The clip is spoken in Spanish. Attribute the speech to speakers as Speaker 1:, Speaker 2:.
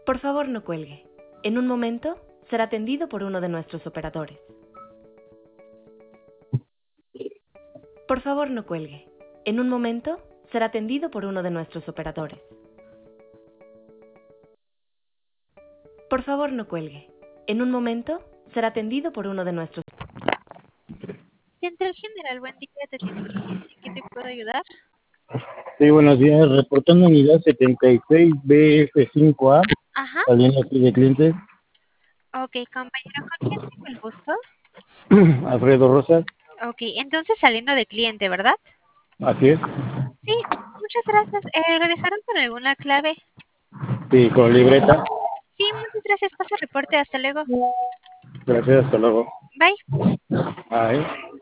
Speaker 1: Por favor, no cuelgue. En un momento será atendido por uno de nuestros operadores. Por favor, no cuelgue. En un momento será atendido por uno de nuestros operadores. Por favor, no cuelgue. En un momento será atendido por uno de nuestros...
Speaker 2: Central General, buen día, te atiendo. ¿En qué te puedo ayudar?
Speaker 3: Sí, buenos días. Reportando unidad 76BF5A,
Speaker 2: Ajá.
Speaker 3: saliendo aquí de clientes.
Speaker 2: Ok, compañero, ¿con quién tengo el gusto?
Speaker 3: Alfredo Rosas,
Speaker 2: Ok, entonces saliendo de cliente, ¿verdad?
Speaker 3: así es.
Speaker 2: Sí, muchas gracias. ¿Lo dejaron con alguna clave?
Speaker 3: Sí, con libreta.
Speaker 2: Sí, muchas gracias. Pasa reporte, hasta luego.
Speaker 3: Gracias, hasta luego.
Speaker 2: Bye.
Speaker 3: Bye.